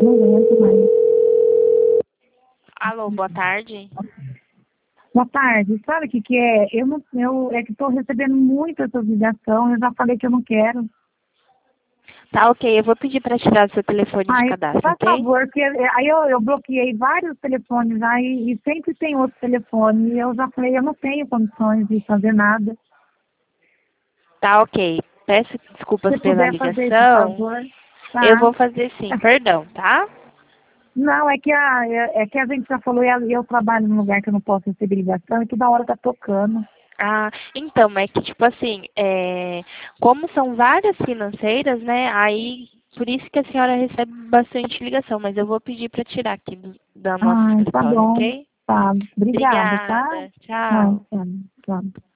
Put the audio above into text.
Não aguento mais. Alô, boa tarde. Boa tarde. Sabe o que que é? É que estou recebendo muita essas ligações. Eu já falei que eu não quero. Tá, ok. Eu vou pedir para tirar o seu telefone de Ai, cadastro, por ok? favor, porque aí eu bloqueei vários telefones aí e sempre tem outro telefone. E eu já falei, eu não tenho condições de fazer nada. Tá, ok. Peço desculpas Se pela puder fazer esse ligação. favor, Eu tá? vou fazer sim, perdão, tá? Não, é que a gente já falou, e eu trabalho num lugar que eu não posso receber ligação e toda hora tá tocando. Ah, então, é que tipo assim, como são várias financeiras, né? Aí, por isso que a senhora recebe bastante ligação, mas eu vou pedir para tirar aqui da nosso Ai, tá escritório, bom. ok? Tá. Obrigada, tá? Obrigada. Tchau, Tchau. tchau, tchau.